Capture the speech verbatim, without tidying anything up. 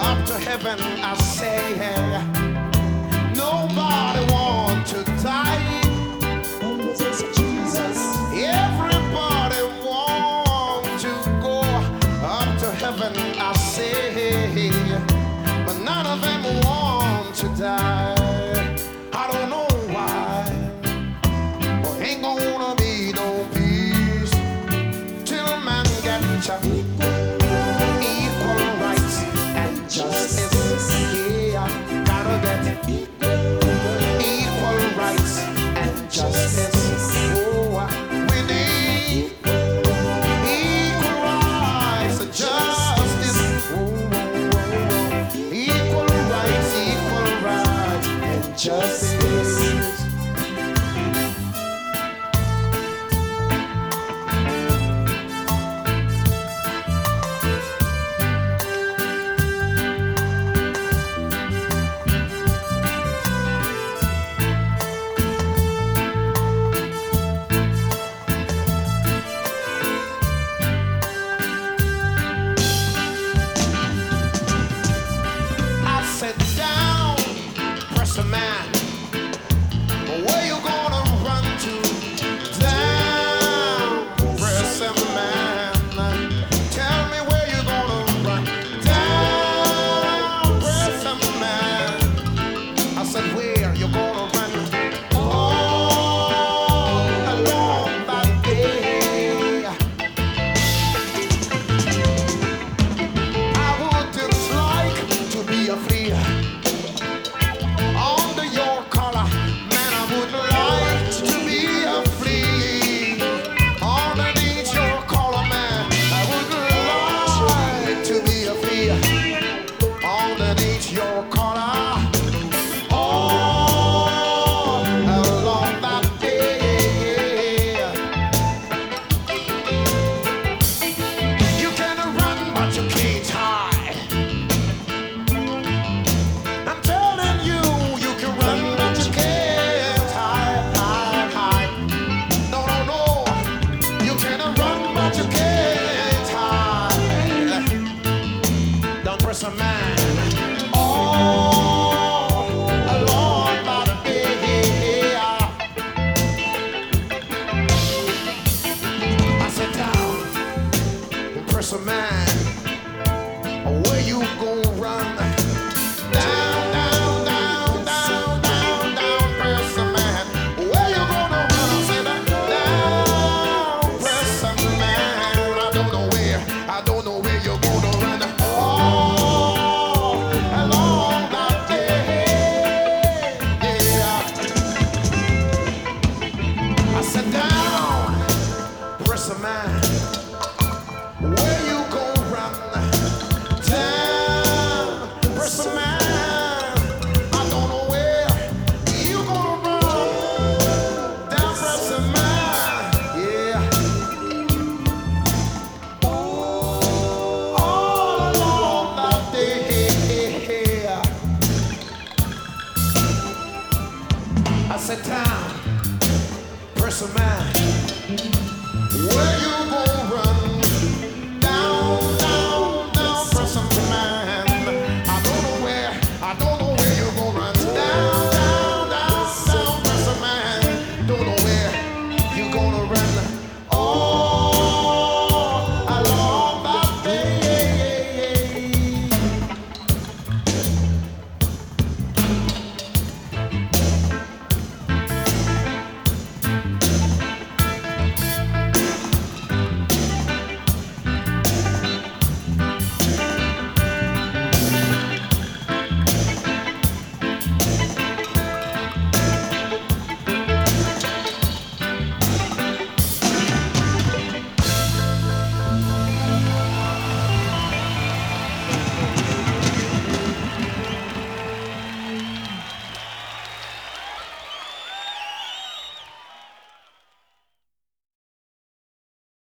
up to heaven, I say, nobody want to die. Jesus. Everybody want to go up to heaven, I say, but none of them want to die. I don't know why, but ain't gonna be no peace till man get equal rights and justice. Yeah, gotta get equal rights and justice. Oh, we need equal rights and justice. Oh, equal rights, equal rights and justice. Sit down, press a man. Where you gonna run to? Down, press a man. Tell me where you gonna run. Down, press a man. I said, where you gonna run? All along that day. I would just like to be a free under your collar, man, I would like to be a flea. Underneath your collar, man, I would like to be a flea. Underneath your collar, all along that day. You can run, but you can't hide. I'm telling you, you can run, but you can't hide, hide, hide. No, no, no. You can run, but you can't hide. Don't press a man. All along by the day. I sit down, press a man. Where you gonna run? Down, down, down, down, down, down, press a man. Where you gonna run? I said, down, press a man. I don't know where, I don't know where you're gonna run. All along that day, yeah. I said, down, press a man. Where you gonna run? Down, press a man. I don't know where you gonna run. Down, press a man. Yeah. All along that day. I said, down, press a man. Where you